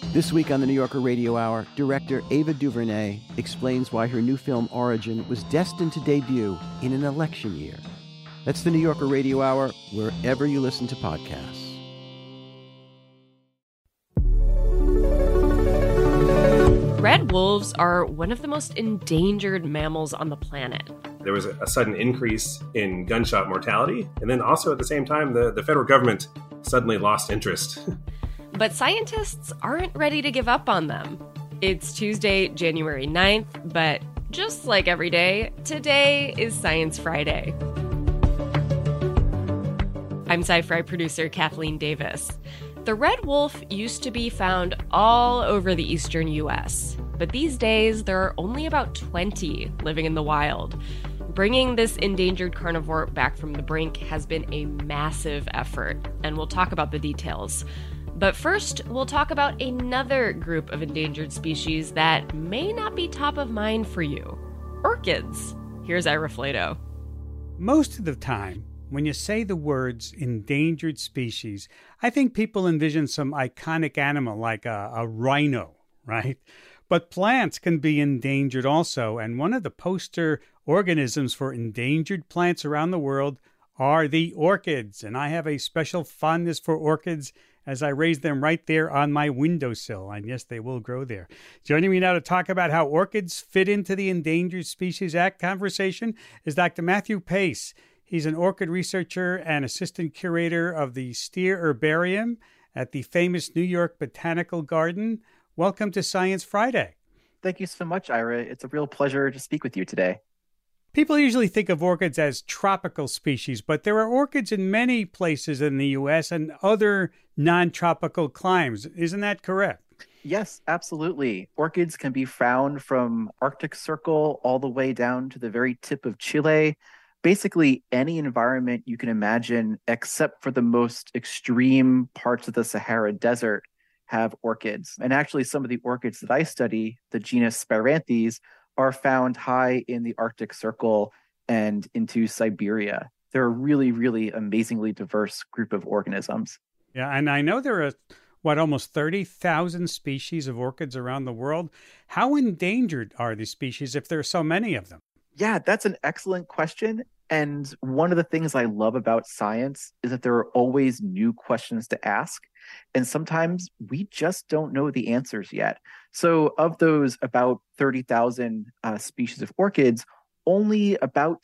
This week on the New Yorker Radio Hour, director Ava DuVernay explains why her new film Origin was destined to debut in an election year. That's the New Yorker Radio Hour, wherever you listen to podcasts. Red wolves are one of the most endangered mammals on the planet. There was a sudden increase in gunshot mortality, and then also at the same time, the federal government suddenly lost interest. But scientists aren't ready to give up on them. It's Tuesday, January 9th, but just like every day, today is Science Friday. I'm Sci-Fi producer Kathleen Davis. The red wolf used to be found all over the eastern U.S., but these days there are only about 20 living in the wild. Bringing this endangered carnivore back from the brink has been a massive effort, and we'll talk about the details. But first, we'll talk about another group of endangered species that may not be top of mind for you. Orchids. Here's Ira Flato. Most of the time, when you say the words endangered species, I think people envision some iconic animal like a rhino, right? But plants can be endangered also, and one of the poster organisms for endangered plants around the world are the orchids. And I have a special fondness for orchids as I raise them right there on my windowsill. And yes, they will grow there. Joining me now to talk about how orchids fit into the Endangered Species Act conversation is Dr. Matthew Pace. He's an orchid researcher and assistant curator of the Steer Herbarium at the famous New York Botanical Garden. Welcome to Science Friday. Thank you so much, Ira. It's a real pleasure to speak with you today. People usually think of orchids as tropical species, but there are orchids in many places in the U.S. and other non-tropical climes. Isn't that correct? Yes, absolutely. Orchids can be found from Arctic Circle all the way down to the very tip of Chile. Basically, any environment you can imagine, except for the most extreme parts of the Sahara Desert, have orchids. And actually, some of the orchids that I study, the genus Spiranthes, are found high in the Arctic Circle and into Siberia. They're a really, really amazingly diverse group of organisms. Yeah, and I know there are, almost 30,000 species of orchids around the world. How endangered are these species if there are so many of them? Yeah, that's an excellent question. And one of the things I love about science is that there are always new questions to ask. And sometimes we just don't know the answers yet. So of those about 30,000 species of orchids, only about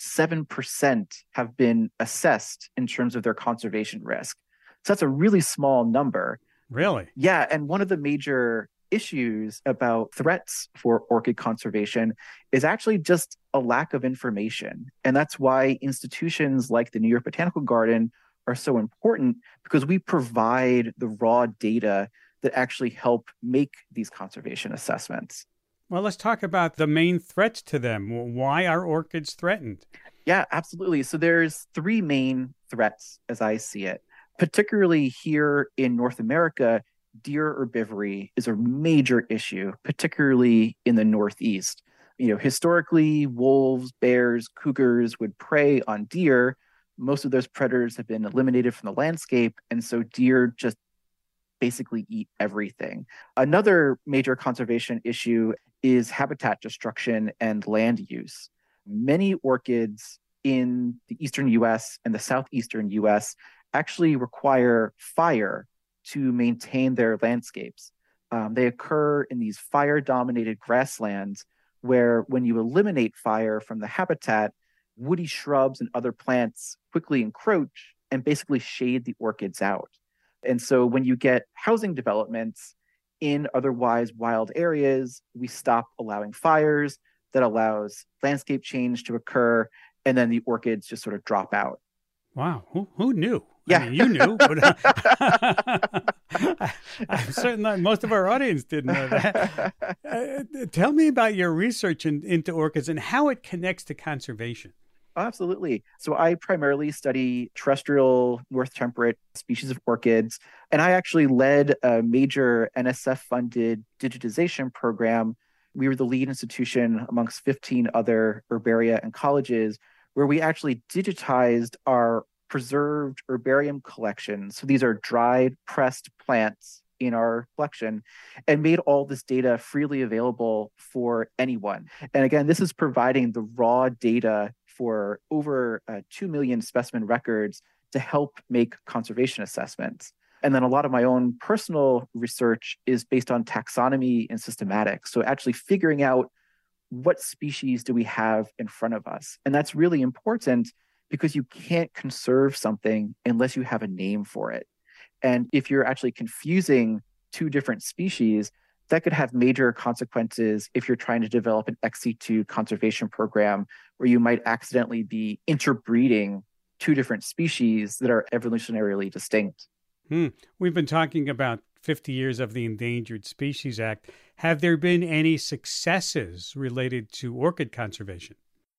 7% have been assessed in terms of their conservation risk. So that's a really small number. Really? Yeah. And one of the major issues about threats for orchid conservation is actually just a lack of information. And that's why institutions like the New York Botanical Garden are so important, because we provide the raw data that actually help make these conservation assessments. Well, let's talk about the main threats to them. Why are orchids threatened? Yeah, absolutely. So there's three main threats as I see it. Particularly here in North America, deer herbivory is a major issue, particularly in the Northeast. Historically, wolves, bears, cougars would prey on deer. Most of those predators have been eliminated from the landscape, and so deer just basically eat everything. Another major conservation issue is habitat destruction and land use. Many orchids in the eastern U.S. and the southeastern U.S. actually require fire to maintain their landscapes. They occur in these fire-dominated grasslands where when you eliminate fire from the habitat, woody shrubs and other plants quickly encroach and basically shade the orchids out. And so when you get housing developments in otherwise wild areas, we stop allowing fires. That allows landscape change to occur, and then the orchids just sort of drop out. Wow. Who knew? Yeah. I mean, you knew. But I'm certain that most of our audience didn't know that. Tell me about your research into orchids and how it connects to conservation. Absolutely. So I primarily study terrestrial north temperate species of orchids, and I actually led a major NSF-funded digitization program. We were the lead institution amongst 15 other herbaria and colleges where we actually digitized our preserved herbarium collections. So these are dried, pressed plants in our collection and made all this data freely available for anyone. And again, this is providing the raw data for over 2 million specimen records to help make conservation assessments. And then a lot of my own personal research is based on taxonomy and systematics. So actually figuring out what species do we have in front of us. And that's really important because you can't conserve something unless you have a name for it. And if you're actually confusing two different species, that could have major consequences if you're trying to develop an ex situ conservation program where you might accidentally be interbreeding two different species that are evolutionarily distinct. We've been talking about 50 years of the Endangered Species Act. Have there been any successes related to orchid conservation?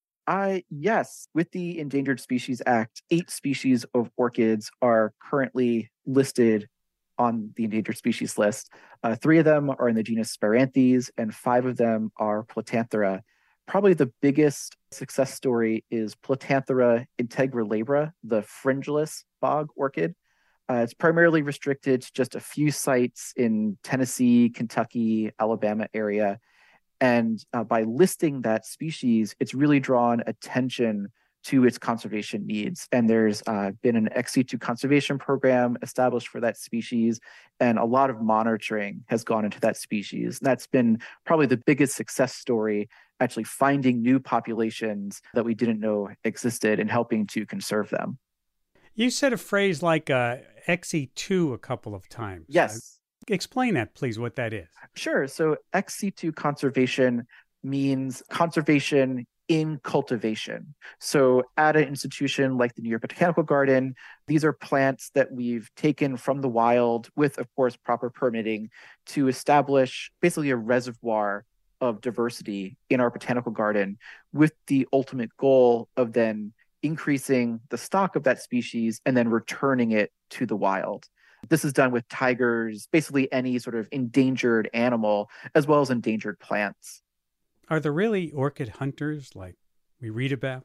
Yes. With the Endangered Species Act, 8 species of orchids are currently listed on the endangered species list. 3 of them are in the genus Spiranthes, and 5 of them are Platanthera. Probably the biggest success story is Platanthera integralabra, the fringeless bog orchid. It's primarily restricted to just a few sites in Tennessee, Kentucky, Alabama area. And by listing that species, it's really drawn attention to its conservation needs. And there's been an ex situ conservation program established for that species, and a lot of monitoring has gone into that species. And that's been probably the biggest success story, actually finding new populations that we didn't know existed and helping to conserve them. You said a phrase like ex situ a couple of times. Yes. Explain that, please, what that is. Sure. So ex situ conservation means conservation in cultivation. So at an institution like the New York Botanical Garden, these are plants that we've taken from the wild with, of course, proper permitting to establish basically a reservoir of diversity in our botanical garden with the ultimate goal of then increasing the stock of that species and then returning it to the wild. This is done with tigers, basically any sort of endangered animal, as well as endangered plants. Are there really orchid hunters like we read about?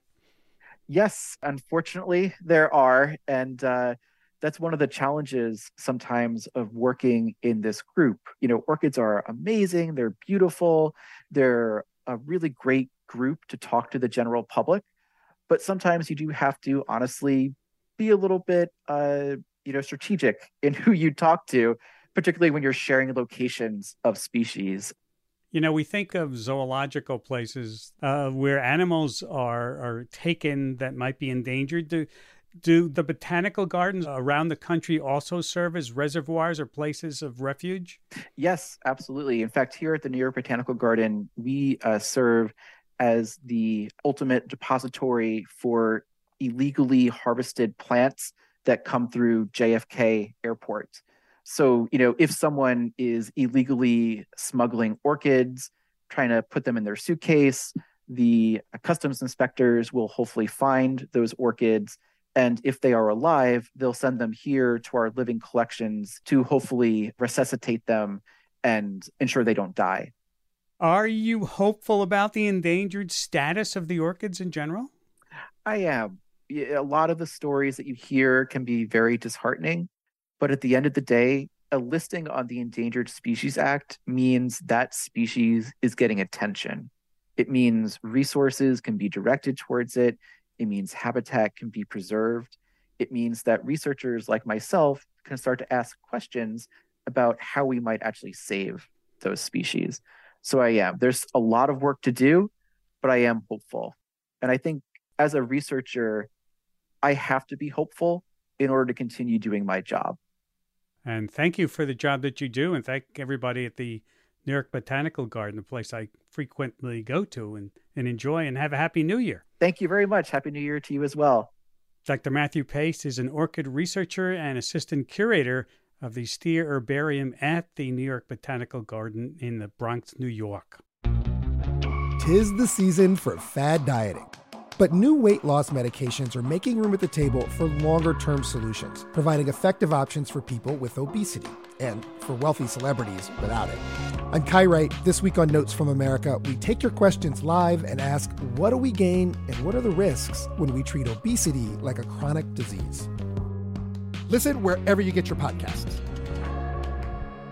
Yes, unfortunately, there are. And that's one of the challenges sometimes of working in this group. You know, orchids are amazing. They're beautiful. They're a really great group to talk to the general public. But sometimes you do have to honestly be a little bit, strategic in who you talk to, particularly when you're sharing locations of species. You know, we think of zoological places where animals are taken that might be endangered. Do the botanical gardens around the country also serve as reservoirs or places of refuge? Yes, absolutely. In fact, here at the New York Botanical Garden, we serve as the ultimate depository for illegally harvested plants that come through JFK Airport. So, you know, if someone is illegally smuggling orchids, trying to put them in their suitcase, the customs inspectors will hopefully find those orchids. And if they are alive, they'll send them here to our living collections to hopefully resuscitate them and ensure they don't die. Are you hopeful about the endangered status of the orchids in general? I am. A lot of the stories that you hear can be very disheartening. But at the end of the day, a listing on the Endangered Species Act means that species is getting attention. It means resources can be directed towards it. It means habitat can be preserved. It means that researchers like myself can start to ask questions about how we might actually save those species. So there's a lot of work to do, but I am hopeful. And I think as a researcher, I have to be hopeful in order to continue doing my job. And thank you for the job that you do. And thank everybody at the New York Botanical Garden, a place I frequently go to and enjoy, and have a Happy New Year. Thank you very much. Happy New Year to you as well. Dr. Matthew Pace is an orchid researcher and assistant curator of the Steer Herbarium at the New York Botanical Garden in the Bronx, New York. 'Tis the season for fad dieting. But new weight loss medications are making room at the table for longer-term solutions, providing effective options for people with obesity and for wealthy celebrities without it. I'm Kai Wright. This week on Notes from America, we take your questions live and ask, what do we gain and what are the risks when we treat obesity like a chronic disease? Listen wherever you get your podcasts.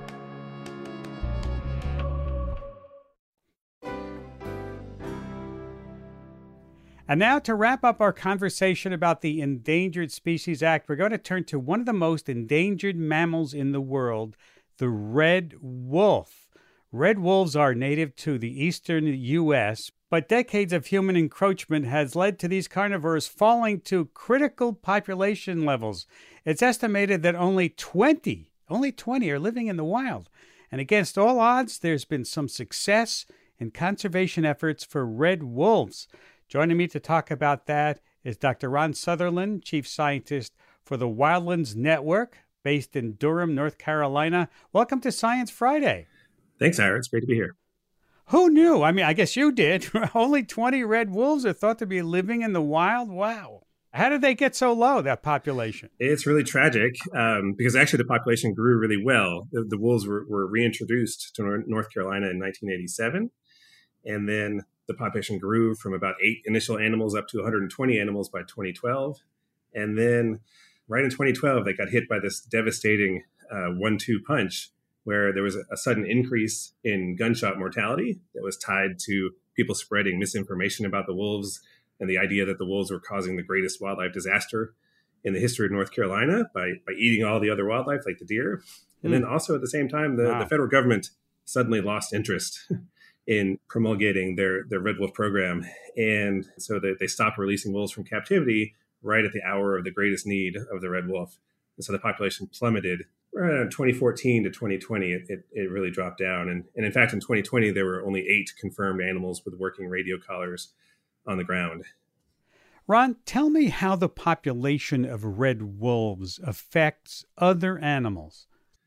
And now, to wrap up our conversation about the Endangered Species Act, we're going to turn to one of the most endangered mammals in the world, the red wolf. Red wolves are native to the eastern U.S., but decades of human encroachment has led to these carnivores falling to critical population levels. It's estimated that only 20 are living in the wild. And against all odds, there's been some success in conservation efforts for red wolves. Joining me to talk about that is Dr. Ron Sutherland, Chief Scientist for the Wildlands Network, based in Durham, North Carolina. Welcome to Science Friday. Thanks, Ira. It's great to be here. Who knew? I mean, I guess you did. Only 20 red wolves are thought to be living in the wild? Wow. How did they get so low, that population? It's really tragic because actually the population grew really well. The wolves were reintroduced to North Carolina in 1987. And then the population grew from about 8 initial animals up to 120 animals by 2012. And then right in 2012, they got hit by this devastating 1-2 punch where there was a sudden increase in gunshot mortality that was tied to people spreading misinformation about the wolves and the idea that the wolves were causing the greatest wildlife disaster in the history of North Carolina by eating all the other wildlife like the deer. And then also at the same time, the federal government suddenly lost interest in promulgating their red wolf program. And so they stopped releasing wolves from captivity right at the hour of the greatest need of the red wolf. And so the population plummeted. Around 2014 to 2020, it really dropped down. And in fact, in 2020, there were only 8 confirmed animals with working radio collars on the ground. Ron, tell me how the population of red wolves affects other animals.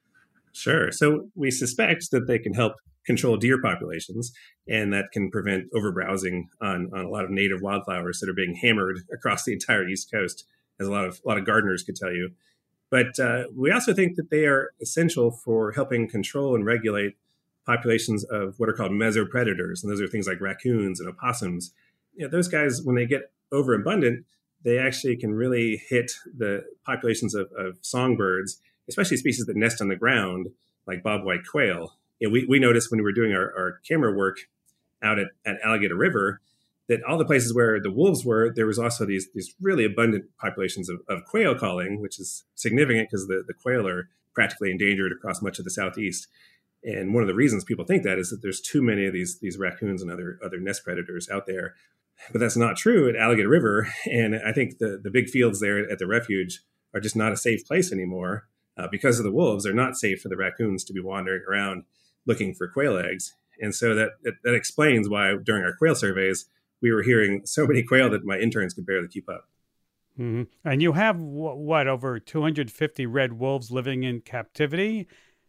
Sure. So we suspect that they can help control deer populations, and that can prevent overbrowsing on a lot of native wildflowers that are being hammered across the entire East Coast, as a lot of gardeners could tell you. But we also think that they are essential for helping control and regulate populations of what are called mesopredators, and those are things like raccoons and opossums. You know, those guys, when they get overabundant, they actually can really hit the populations of songbirds, especially species that nest on the ground, like bobwhite quail. You know, we noticed when we were doing our camera work out at Alligator River that all the places where the wolves were, there was also these really abundant populations of quail calling, which is significant because the quail are practically endangered across much of the Southeast. And one of the reasons people think that is that there's too many of these raccoons and other nest predators out there. But that's not true at Alligator River. And I think the big fields there at the refuge are just not a safe place anymore because of the wolves. They're not safe for the raccoons to be wandering around looking for quail eggs. And so that explains why during our quail surveys, we were hearing so many quail that my interns could barely keep up. Mm-hmm. And you have, over 250 red wolves living in captivity?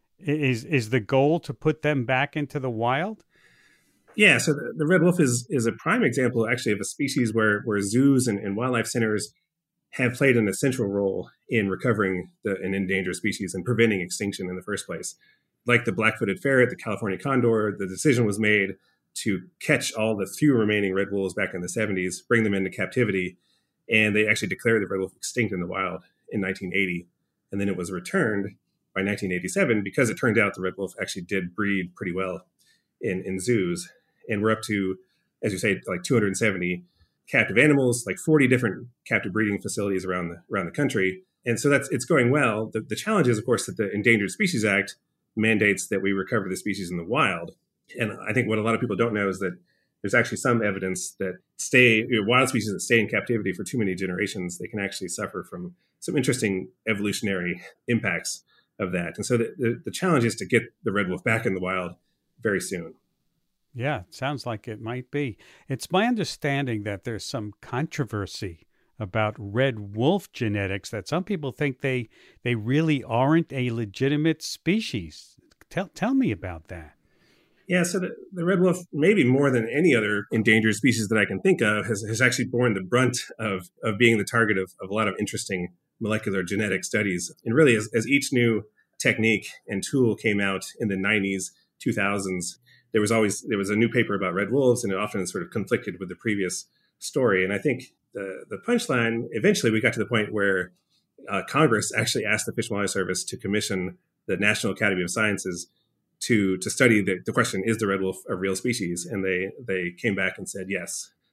Is the goal to put them back into the wild? Yeah, so the red wolf is a prime example, actually, of a species where zoos and wildlife centers have played an essential role in recovering an endangered species and preventing extinction in the first place. Like the black-footed ferret, the California condor, the decision was made to catch all the few remaining red wolves back in the 70s, bring them into captivity, and they actually declared the red wolf extinct in the wild in 1980. And then it was returned by 1987 because it turned out the red wolf actually did breed pretty well in zoos. And we're up to, as you say, like 270 captive animals, like 40 different captive breeding facilities around the country. And so it's going well. The challenge is, of course, that the Endangered Species Act mandates that we recover the species in the wild. And I think what a lot of people don't know is that there's actually some evidence that wild species that stay in captivity for too many generations, they can actually suffer from some interesting evolutionary impacts of that. And so the challenge is to get the red wolf back in the wild very soon. Yeah, it sounds like it might be. It's my understanding that there's some controversy about red wolf genetics, that some people think they really aren't a legitimate species. Tell me about that. Yeah, so the red wolf, maybe more than any other endangered species that I can think of, has actually borne the brunt of being the target of a lot of interesting molecular genetic studies. And really, as each new technique and tool came out in the 90s, 2000s, there was a new paper about red wolves, and it often sort of conflicted with the previous story. And I think the punchline, eventually we got to the point where Congress actually asked the Fish and Wildlife Service to commission the National Academy of Sciences to study the question, is the red wolf a real species? And they came back and said yes.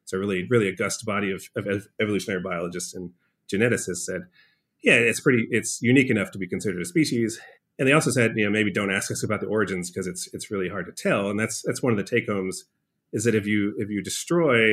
So really, really august body of evolutionary biologists and geneticists said, yeah, it's unique enough to be considered a species. And they also said, maybe don't ask us about the origins because it's really hard to tell. And that's one of the take homes, is that if you destroy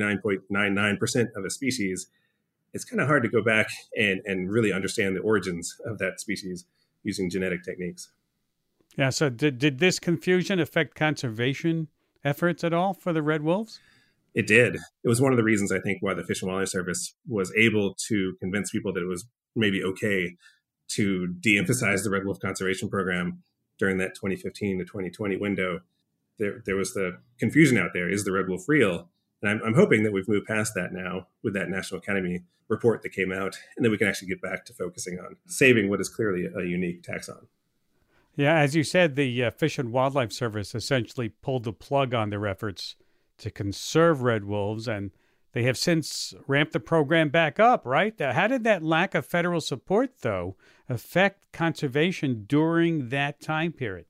99.99% of a species, it's kind of hard to go back and really understand the origins of that species using genetic techniques. Yeah. So did this confusion affect conservation efforts at all for the red wolves? It did. It was one of the reasons, I think, why the Fish and Wildlife Service was able to convince people that it was maybe okay to de-emphasize the red wolf conservation program during that 2015 to 2020 window. There was the confusion out there. Is the red wolf real? And I'm hoping that we've moved past that now with that National Academy report that came out, and that we can actually get back to focusing on saving what is clearly a unique taxon. Yeah, as you said, the Fish and Wildlife Service essentially pulled the plug on their efforts to conserve red wolves, and they have since ramped the program back up, right? How did that lack of federal support, though, affect conservation during that time period?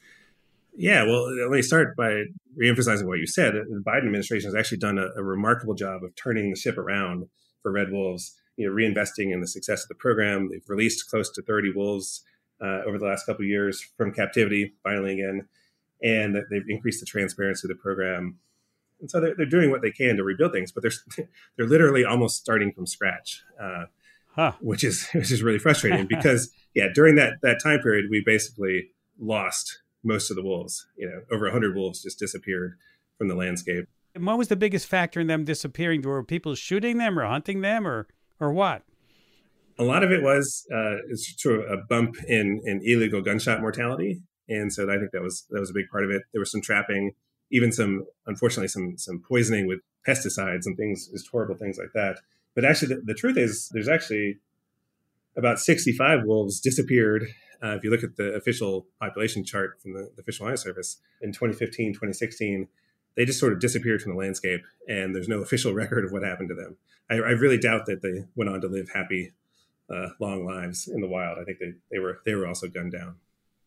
Yeah, well, let me start by reemphasizing what you said. The Biden administration has actually done a remarkable job of turning the ship around for red wolves, reinvesting in the success of the program. They've released close to 30 wolves over the last couple of years from captivity, finally again, and they've increased the transparency of the program. And so they're doing what they can to rebuild things, but they're literally almost starting from scratch, which is really frustrating because, during that time period, we basically lost most of the wolves. Over 100 wolves just disappeared from the landscape. And what was the biggest factor in them disappearing? Were people shooting them or hunting them or what? A lot of it was sort of a bump in illegal gunshot mortality. And so I think that was a big part of it. There was some trapping, even unfortunately, some poisoning with pesticides and things, just horrible things like that. But actually, the truth is there's actually about 65 wolves disappeared. If you look at the official population chart from the Fish and Wildlife Service in 2015, 2016, they just sort of disappeared from the landscape, and there's no official record of what happened to them. I really doubt that they went on to live happy, long lives in the wild. I think they were also gunned down.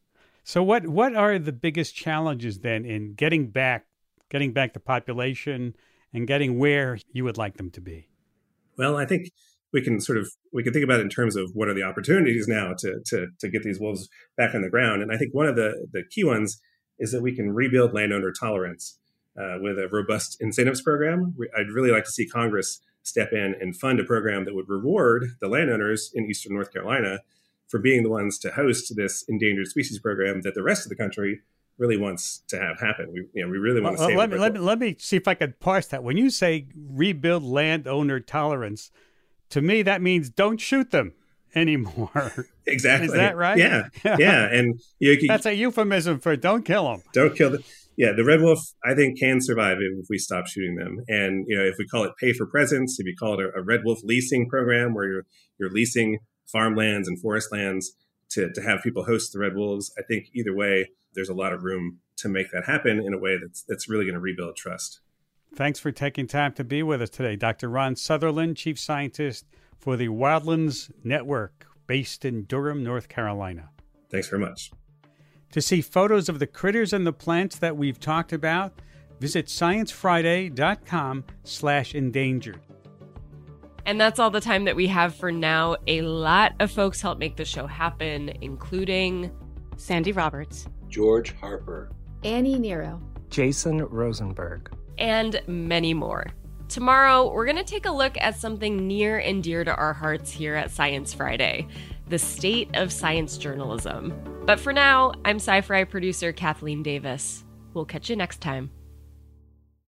So what are the biggest challenges then in getting back the population and getting where you would like them to be? Well, I think we can think about it in terms of what are the opportunities now to get these wolves back on the ground. And I think one of the key ones is that we can rebuild landowner tolerance with a robust incentives program. I'd really like to see Congress step in and fund a program that would reward the landowners in Eastern North Carolina for being the ones to host this endangered species program that the rest of the country really wants to have happen. We really want to save it. Let me see if I could parse that. When you say rebuild landowner tolerance, to me that means don't shoot them anymore. Exactly. Is that right? Yeah. And that's a euphemism for don't kill them. Don't kill them. Yeah, the red wolf, I think, can survive if we stop shooting them. And if we call it pay for presence, if you call it a red wolf leasing program where you're leasing farmlands and forest lands to have people host the red wolves, I think either way, there's a lot of room to make that happen in a way that's really going to rebuild trust. Thanks for taking time to be with us today, Dr. Ron Sutherland, Chief Scientist for the Wildlands Network, based in Durham, North Carolina. Thanks very much. To see photos of the critters and the plants that we've talked about, visit sciencefriday.com/endangered. And that's all the time that we have for now. A lot of folks helped make the show happen, including Sandy Roberts, George Harper, Annie Nero, Jason Rosenberg, and many more. Tomorrow, we're going to take a look at something near and dear to our hearts here at Science Friday, the state of science journalism. But for now, I'm Sci-Fi producer Kathleen Davis. We'll catch you next time.